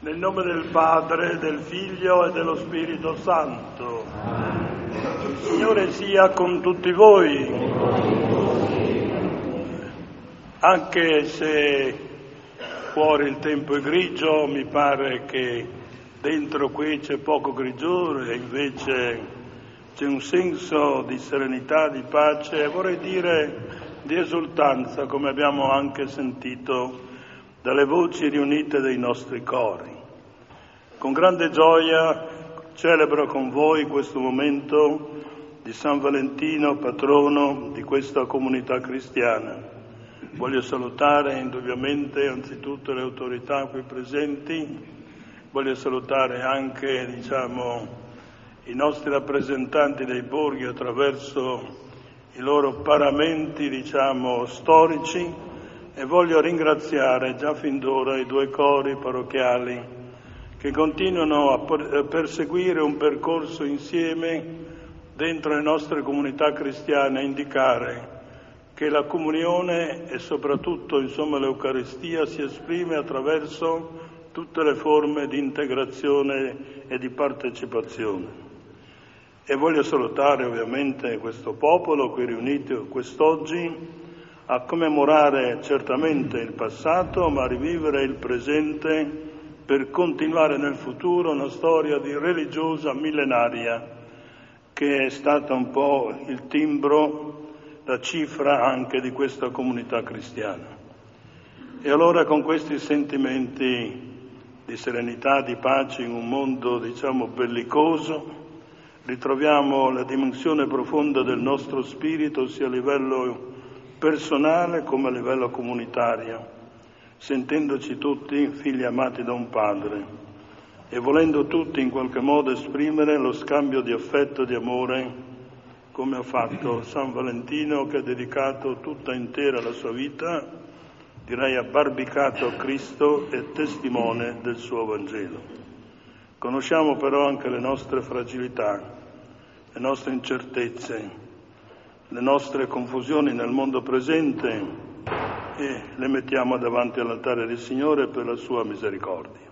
Nel nome del Padre, del Figlio e dello Spirito Santo. Il Signore sia con tutti voi. Anche se fuori il tempo è grigio, mi pare che dentro qui c'è poco grigiore, invece c'è un senso di serenità, di pace, e vorrei dire di esultanza, come abbiamo anche sentito dalle voci riunite dei nostri cori. Con grande gioia celebro con voi questo momento di San Valentino, patrono di questa comunità cristiana. Voglio salutare indubbiamente anzitutto le autorità qui presenti, voglio salutare anche, i nostri rappresentanti dei borghi attraverso i loro paramenti, storici, e voglio ringraziare già fin d'ora i due cori parrocchiali che continuano a perseguire un percorso insieme dentro le nostre comunità cristiane, a indicare che la comunione e soprattutto l'Eucaristia si esprime attraverso tutte le forme di integrazione e di partecipazione. E voglio salutare ovviamente questo popolo qui riunito quest'oggi a commemorare certamente il passato, ma a rivivere il presente per continuare nel futuro una storia religiosa millenaria che è stata un po' il timbro, la cifra anche di questa comunità cristiana. E allora con questi sentimenti di serenità, di pace in un mondo bellicoso, ritroviamo la dimensione profonda del nostro spirito sia a livello personale come a livello comunitario, sentendoci tutti figli amati da un padre e volendo tutti in qualche modo esprimere lo scambio di affetto e di amore come ha fatto San Valentino, che ha dedicato tutta intera la sua vita, direi abbarbicato a Cristo e testimone del suo Vangelo. Conosciamo però anche le nostre fragilità, le nostre incertezze, le nostre confusioni nel mondo presente e le mettiamo davanti all'altare del Signore per la sua misericordia.